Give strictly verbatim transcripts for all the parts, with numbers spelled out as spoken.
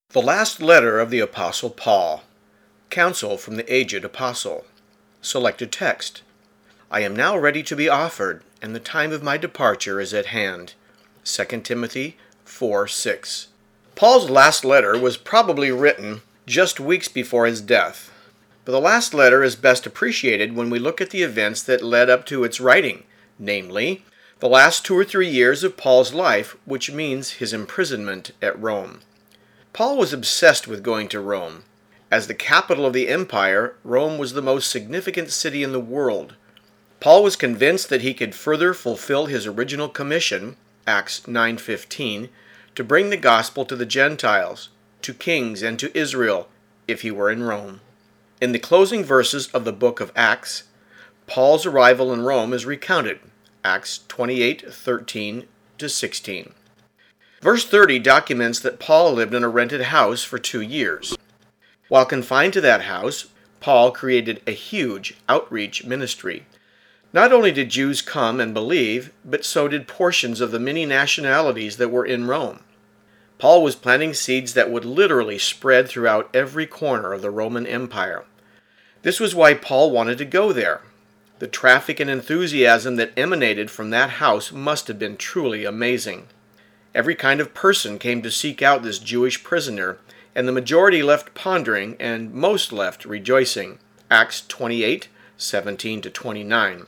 The last letter of the Apostle Paul. Counsel from the aged apostle. Selected text. I am now ready to be offered, and the time of my departure is at hand. Second Timothy four six. Paul's last letter was probably written just weeks before his death. But the last letter is best appreciated when we look at the events that led up to its writing, namely, the last two or three years of Paul's life, which means his imprisonment at Rome. Paul was obsessed with going to Rome. As the capital of the empire, Rome was the most significant city in the world. Paul was convinced that he could further fulfill his original commission, Acts nine fifteen, to bring the gospel to the Gentiles, to kings, and to Israel, if he were in Rome. In the closing verses of the book of Acts, Paul's arrival in Rome is recounted, Acts twenty-eight thirteen to sixteen. Verse thirty documents that Paul lived in a rented house for two years. While confined to that house, Paul created a huge outreach ministry. Not only did Jews come and believe, but so did portions of the many nationalities that were in Rome. Paul was planting seeds that would literally spread throughout every corner of the Roman Empire. This was why Paul wanted to go there. The traffic and enthusiasm that emanated from that house must have been truly amazing. Every kind of person came to seek out this Jewish prisoner, and the majority left pondering, and most left rejoicing. Acts twenty-eight seventeen to twenty-nine.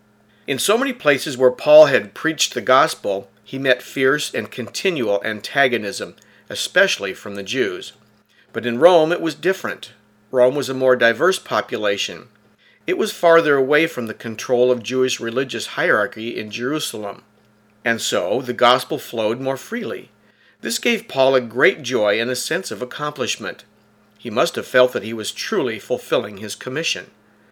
In so many places where Paul had preached the gospel, he met fierce and continual antagonism, especially from the Jews. But in Rome it was different. Rome was a more diverse population. It was farther away from the control of Jewish religious hierarchy in Jerusalem. And so the gospel flowed more freely. This gave Paul a great joy and a sense of accomplishment. He must have felt that he was truly fulfilling his commission.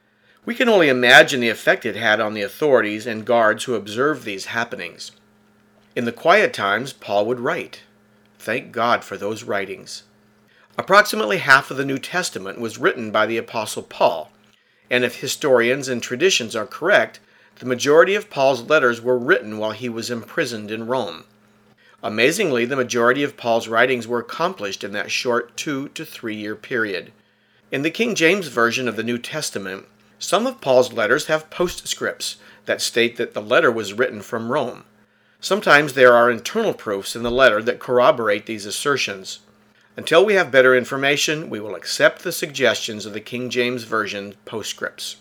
We can only imagine the effect it had on the authorities and guards who observed these happenings. In the quiet times, Paul would write. Thank God for those writings. Approximately half of the New Testament was written by the Apostle Paul, and if historians and traditions are correct, the majority of Paul's letters were written while he was imprisoned in Rome. Amazingly, the majority of Paul's writings were accomplished in that short two to three year period. In the King James Version of the New Testament, some of Paul's letters have postscripts that state that the letter was written from Rome. Sometimes there are internal proofs in the letter that corroborate these assertions. Until we have better information, we will accept the suggestions of the King James Version postscripts.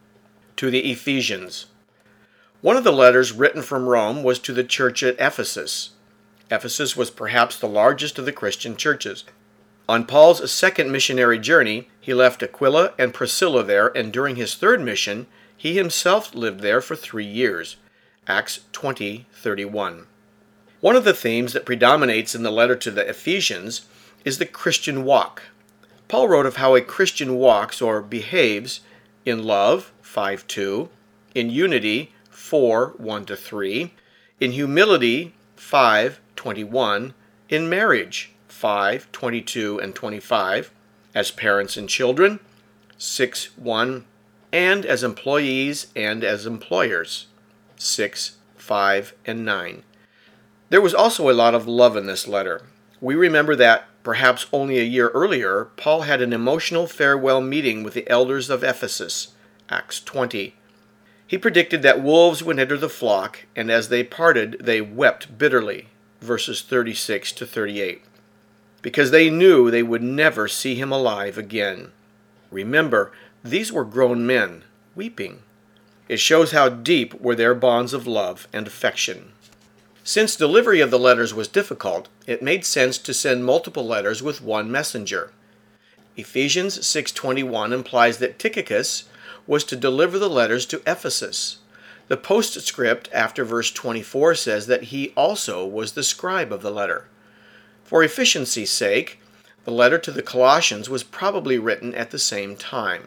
To the Ephesians. One of the letters written from Rome was to the church at Ephesus. Ephesus was perhaps the largest of the Christian churches. On Paul's second missionary journey, he left Aquila and Priscilla there, and during his third mission, he himself lived there for three years. Acts twenty thirty-one. One of the themes that predominates in the letter to the Ephesians is the Christian walk. Paul wrote of how a Christian walks or behaves in love, five two, in unity, four one to three, in humility, five twenty-one, in marriage, five twenty-two and twenty-five, as parents and children, six one, and as employees and as employers, six five and nine. There was also a lot of love in this letter. We remember that, perhaps only a year earlier, Paul had an emotional farewell meeting with the elders of Ephesus, Acts twenty. He predicted that wolves would enter the flock, and as they parted, they wept bitterly, verses thirty-six to thirty-eight, because they knew they would never see him alive again. Remember, these were grown men, weeping. It shows how deep were their bonds of love and affection. Since delivery of the letters was difficult, it made sense to send multiple letters with one messenger. Ephesians six twenty-one implies that Tychicus was to deliver the letters to Ephesus. The postscript after verse twenty-four says that he also was the scribe of the letter. For efficiency's sake, the letter to the Colossians was probably written at the same time.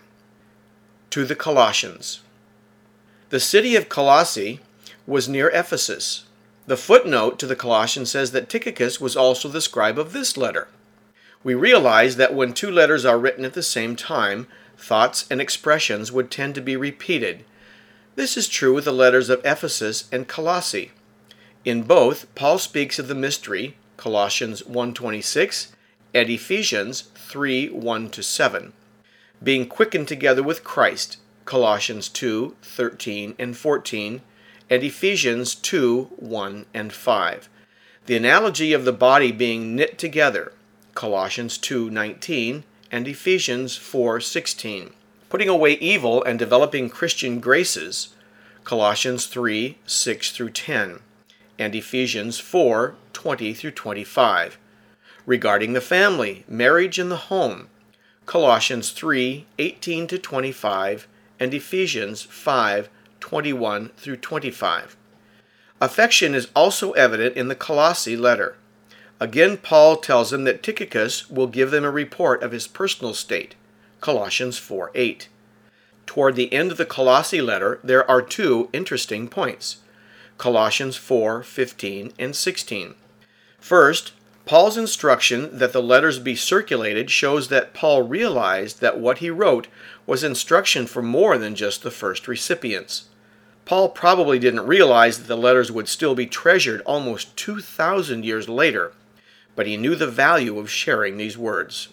To the Colossians. The city of Colossae was near Ephesus. The footnote to the Colossians says that Tychicus was also the scribe of this letter. We realize that when two letters are written at the same time, thoughts and expressions would tend to be repeated. This is true with the letters of Ephesus and Colossae. In both, Paul speaks of the mystery, Colossians one twenty-six, and Ephesians three one to seven. Being quickened together with Christ, Colossians two thirteen and fourteen, and Ephesians two one and five. The analogy of the body being knit together, Colossians two nineteen and Ephesians four sixteen. Putting away evil and developing Christian graces, Colossians three six through ten, and Ephesians four twenty through twenty-five. Regarding the family, marriage, and the home, Colossians three eighteen to twenty-five, and Ephesians five twenty-one through twenty-five. Affection is also evident in the Colossae letter. Again, Paul tells them that Tychicus will give them a report of his personal state, Colossians four eight. Toward the end of the Colossae letter, there are two interesting points, Colossians four fifteen and sixteen. First, Paul's instruction that the letters be circulated shows that Paul realized that what he wrote was instruction for more than just the first recipients. Paul probably didn't realize that the letters would still be treasured almost two thousand years later, but he knew the value of sharing these words.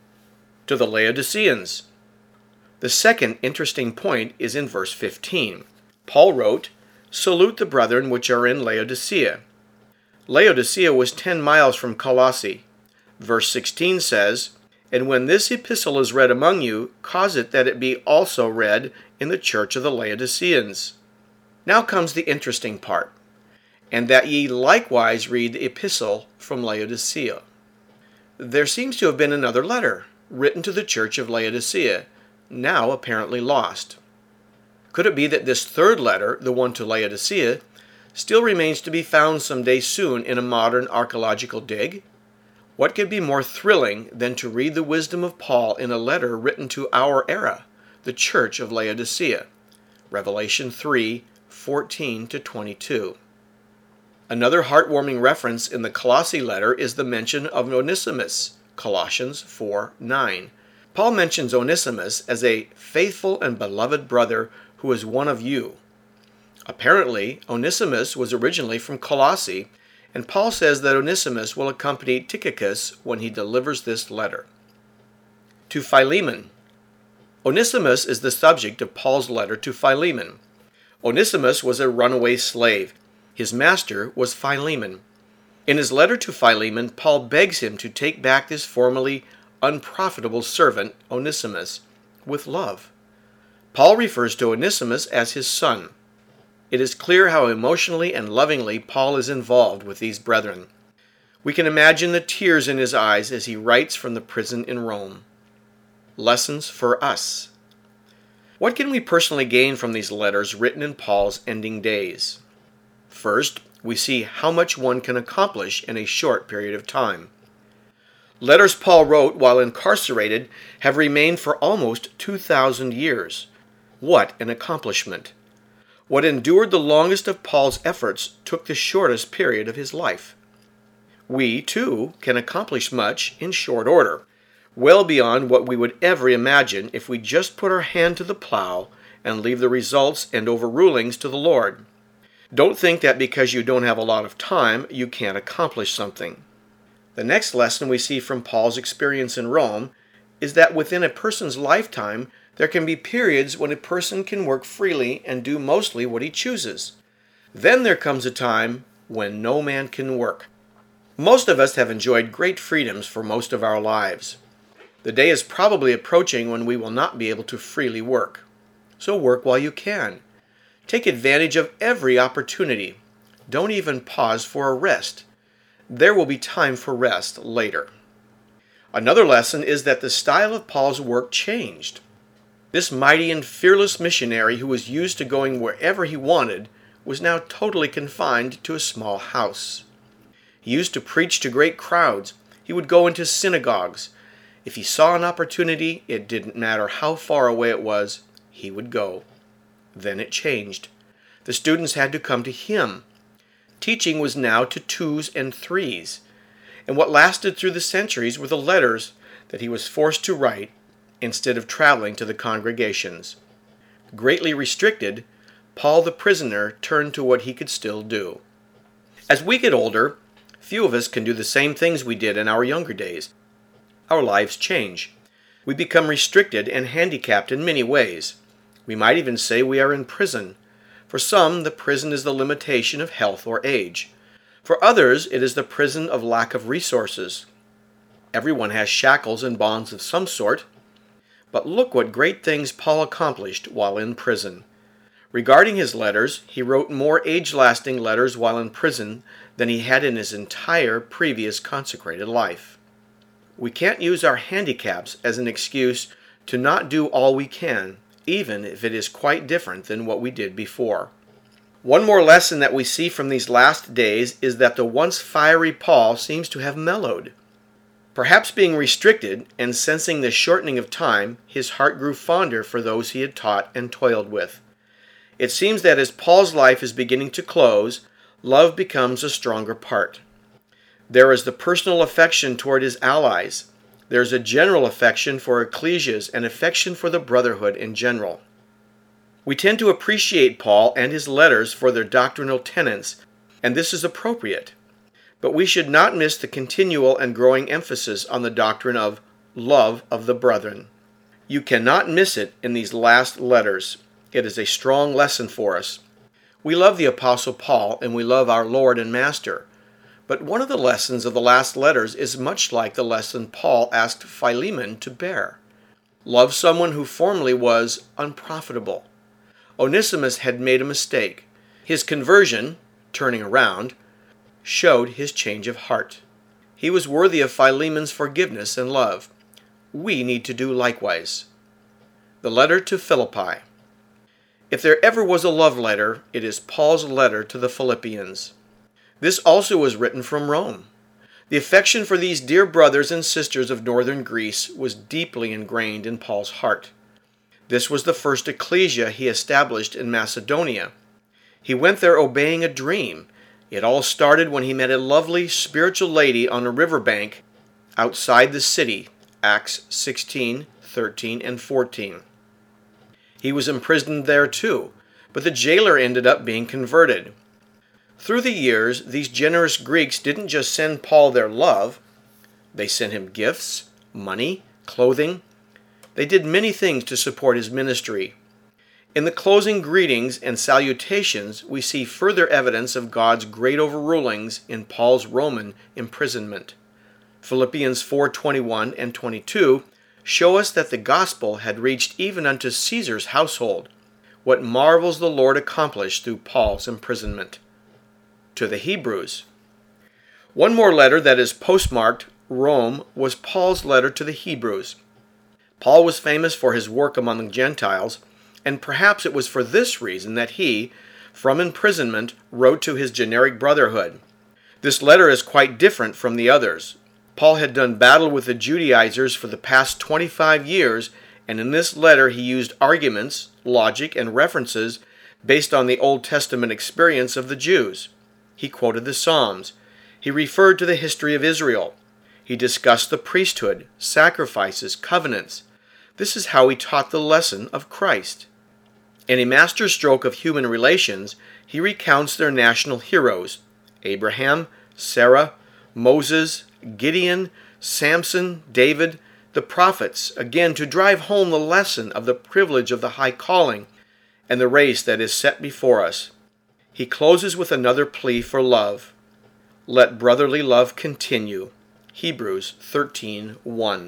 To the Laodiceans. The second interesting point is in verse fifteen. Paul wrote, "Salute the brethren which are in Laodicea." Laodicea was ten miles from Colossae. Verse sixteen says, "And when this epistle is read among you, cause it that it be also read in the church of the Laodiceans." Now comes the interesting part, "And that ye likewise read the epistle from Laodicea." There seems to have been another letter, written to the church of Laodicea, now apparently lost. Could it be that this third letter, the one to Laodicea, still remains to be found someday soon in a modern archaeological dig? What could be more thrilling than to read the wisdom of Paul in a letter written to our era, the church of Laodicea? Revelation three fourteen to twenty-two. Another heartwarming reference in the Colossae letter is the mention of Onesimus, Colossians four nine. Paul mentions Onesimus as a faithful and beloved brother who is one of you. Apparently, Onesimus was originally from Colossae, and Paul says that Onesimus will accompany Tychicus when he delivers this letter. To Philemon. Onesimus is the subject of Paul's letter to Philemon. Onesimus was a runaway slave. His master was Philemon. In his letter to Philemon, Paul begs him to take back this formerly unprofitable servant, Onesimus, with love. Paul refers to Onesimus as his son. It is clear how emotionally and lovingly Paul is involved with these brethren. We can imagine the tears in his eyes as he writes from the prison in Rome. Lessons for us. What can we personally gain from these letters written in Paul's ending days? First, we see how much one can accomplish in a short period of time. Letters Paul wrote while incarcerated have remained for almost two thousand years. What an accomplishment! What endured the longest of Paul's efforts took the shortest period of his life. We, too, can accomplish much in short order, well beyond what we would ever imagine if we just put our hand to the plow and leave the results and overrulings to the Lord. Don't think that because you don't have a lot of time, you can't accomplish something. The next lesson we see from Paul's experience in Rome is that within a person's lifetime, there can be periods when a person can work freely and do mostly what he chooses. Then there comes a time when no man can work. Most of us have enjoyed great freedoms for most of our lives. The day is probably approaching when we will not be able to freely work. So work while you can. Take advantage of every opportunity. Don't even pause for a rest. There will be time for rest later. Another lesson is that the style of Paul's work changed. This mighty and fearless missionary who was used to going wherever he wanted was now totally confined to a small house. He used to preach to great crowds. He would go into synagogues. If he saw an opportunity, it didn't matter how far away it was, he would go. Then it changed. The students had to come to him. Teaching was now to twos and threes, and what lasted through the centuries were the letters that he was forced to write instead of traveling to the congregations. Greatly restricted, Paul the prisoner turned to what he could still do. As we get older, few of us can do the same things we did in our younger days. our lives change. We become restricted and handicapped in many ways. We might even say we are in prison. For some, the prison is the limitation of health or age. For others, it is the prison of lack of resources. Everyone has shackles and bonds of some sort. But look what great things Paul accomplished while in prison. Regarding his letters, he wrote more age-lasting letters while in prison than he had in his entire previous consecrated life. We can't use our handicaps as an excuse to not do all we can, even if it is quite different than what we did before. One more lesson that we see from these last days is that the once fiery Paul seems to have mellowed. Perhaps being restricted and sensing the shortening of time, his heart grew fonder for those he had taught and toiled with. It seems that as Paul's life is beginning to close, love becomes a stronger part. There is the personal affection toward his allies. There is a general affection for ecclesias and affection for the brotherhood in general. We tend to appreciate Paul and his letters for their doctrinal tenets, and this is appropriate. But we should not miss the continual and growing emphasis on the doctrine of love of the brethren. You cannot miss it in these last letters. It is a strong lesson for us. We love the Apostle Paul and we love our Lord and Master. But one of the lessons of the last letters is much like the lesson Paul asked Philemon to bear. Love someone who formerly was unprofitable. Onesimus had made a mistake. His conversion, turning around, showed his change of heart. He was worthy of Philemon's forgiveness and love. We need to do likewise. The letter to Philippi. If there ever was a love letter, it is Paul's letter to the Philippians. This also was written from Rome. The affection for these dear brothers and sisters of northern Greece was deeply ingrained in Paul's heart. This was the first ecclesia he established in Macedonia. He went there obeying a dream. It all started when he met a lovely spiritual lady on a riverbank outside the city, Acts sixteen, thirteen, and fourteen. He was imprisoned there too, but the jailer ended up being converted. Through the years, these generous Greeks didn't just send Paul their love. They sent him gifts, money, clothing. They did many things to support his ministry. In the closing greetings and salutations, we see further evidence of God's great overrulings in Paul's Roman imprisonment. Philippians four twenty-one and twenty-two show us that the gospel had reached even unto Caesar's household. What marvels the Lord accomplished through Paul's imprisonment. To the Hebrews. One more letter that is postmarked Rome was Paul's letter to the Hebrews. Paul was famous for his work among the Gentiles, and perhaps it was for this reason that he, from imprisonment, wrote to his generic brotherhood. This letter is quite different from the others. Paul had done battle with the Judaizers for the past twenty-five years, and in this letter he used arguments, logic, and references based on the Old Testament experience of the Jews. He quoted the Psalms. He referred to the history of Israel. He discussed the priesthood, sacrifices, covenants. This is how he taught the lesson of Christ. In a masterstroke of human relations, he recounts their national heroes, Abraham, Sarah, Moses, Gideon, Samson, David, the prophets, again to drive home the lesson of the privilege of the high calling and the race that is set before us. He closes with another plea for love. Let brotherly love continue. Hebrews thirteen one.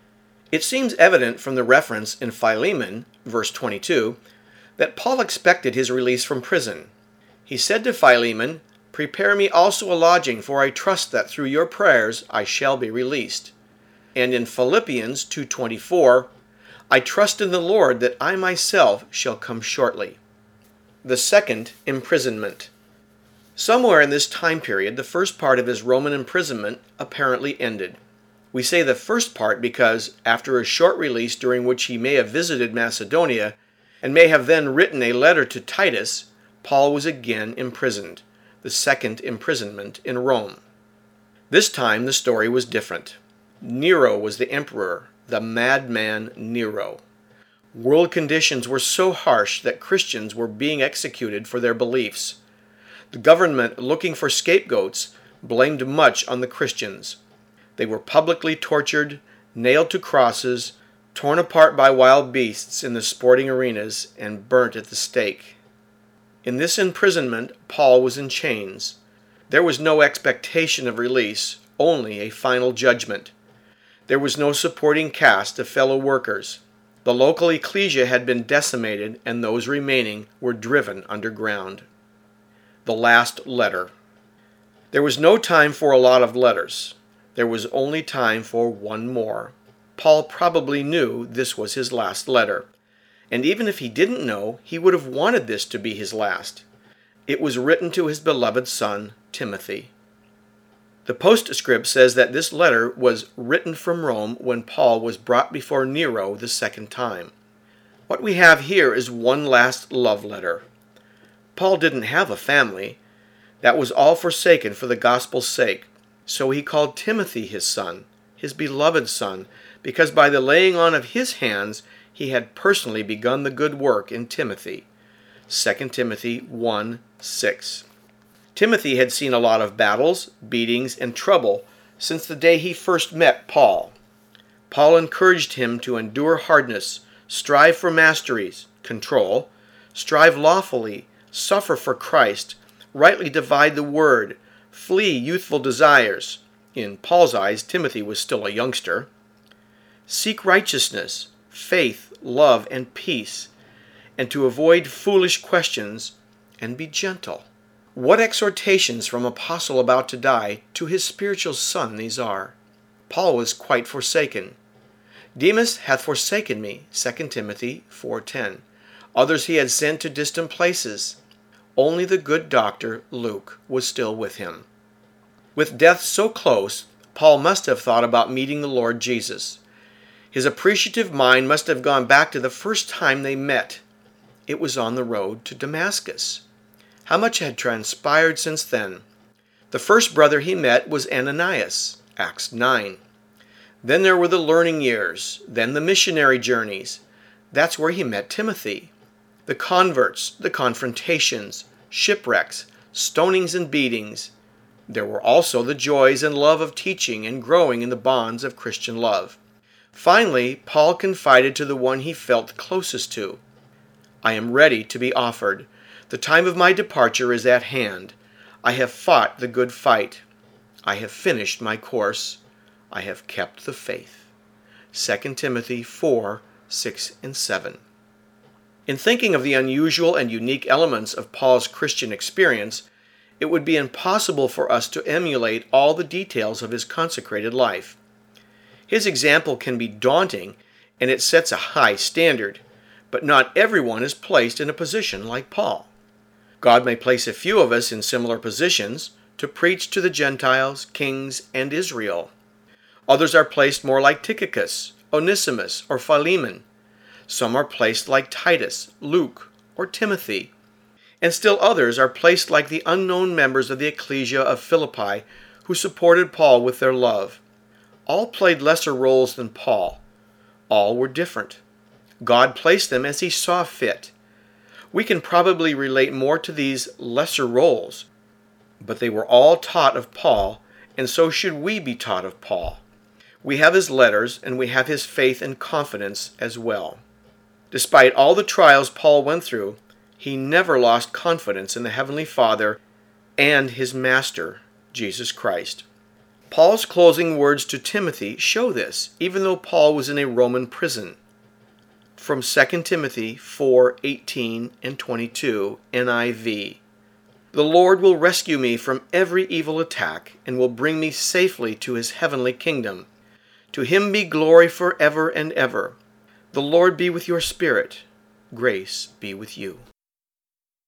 It seems evident from the reference in Philemon, verse twenty-two, that Paul expected his release from prison. He said to Philemon, "Prepare me also a lodging, for I trust that through your prayers I shall be released." And in Philippians two twenty-four, "I trust in the Lord that I myself shall come shortly." The second imprisonment. Somewhere in this time period, the first part of his Roman imprisonment apparently ended. We say the first part because, after a short release during which he may have visited Macedonia, and may have then written a letter to Titus, Paul was again imprisoned, the second imprisonment in Rome. This time the story was different. Nero was the emperor, the madman Nero. World conditions were so harsh that Christians were being executed for their beliefs. The government, looking for scapegoats, blamed much on the Christians. They were publicly tortured, nailed to crosses, torn apart by wild beasts in the sporting arenas, and burnt at the stake. In this imprisonment, Paul was in chains. There was no expectation of release, only a final judgment. There was no supporting cast of fellow workers. The local ecclesia had been decimated, and those remaining were driven underground. The last letter. There was no time for a lot of letters. There was only time for one more. Paul probably knew this was his last letter. And even if he didn't know, he would have wanted this to be his last. It was written to his beloved son, Timothy. The postscript says that this letter was written from Rome when Paul was brought before Nero the second time. What we have here is one last love letter. Paul didn't have a family. That was all forsaken for the gospel's sake. So he called Timothy his son, his beloved son, because by the laying on of his hands he had personally begun the good work in Timothy. Second Timothy one six. Timothy had seen a lot of battles, beatings, and trouble since the day he first met Paul. Paul encouraged him to endure hardness, strive for masteries, control, strive lawfully, suffer for Christ, rightly divide the word, flee youthful desires. In Paul's eyes, Timothy was still a youngster. Seek righteousness, faith, love, and peace, and to avoid foolish questions, and be gentle. What exhortations from apostle about to die to his spiritual son these are. Paul was quite forsaken. Demas hath forsaken me, Second Timothy four ten. Others he had sent to distant places. Only the good doctor, Luke, was still with him. With death so close, Paul must have thought about meeting the Lord Jesus. His appreciative mind must have gone back to the first time they met. It was on the road to Damascus. How much had transpired since then? The first brother he met was Ananias, Acts nine. Then there were the learning years, then the missionary journeys. That's where he met Timothy. The converts, the confrontations, shipwrecks, stonings and beatings. There were also the joys and love of teaching and growing in the bonds of Christian love. Finally, Paul confided to the one he felt closest to, I am ready to be offered. The time of my departure is at hand. I have fought the good fight. I have finished my course. I have kept the faith. Second Timothy four six and seven. In thinking of the unusual and unique elements of Paul's Christian experience, it would be impossible for us to emulate all the details of his consecrated life. His example can be daunting, and it sets a high standard, but not everyone is placed in a position like Paul. God may place a few of us in similar positions to preach to the Gentiles, kings, and Israel. Others are placed more like Tychicus, Onesimus, or Philemon. Some are placed like Titus, Luke, or Timothy. And still others are placed like the unknown members of the ecclesia of Philippi who supported Paul with their love. All played lesser roles than Paul. All were different. God placed them as he saw fit. We can probably relate more to these lesser roles, but they were all taught of Paul, and so should we be taught of Paul. We have his letters, and we have his faith and confidence as well. Despite all the trials Paul went through, he never lost confidence in the Heavenly Father and his Master, Jesus Christ. Paul's closing words to Timothy show this, even though Paul was in a Roman prison. From Second Timothy four eighteen and twenty-two, N I V. The Lord will rescue me from every evil attack and will bring me safely to his heavenly kingdom. To him be glory forever and ever. The Lord be with your spirit. Grace be with you.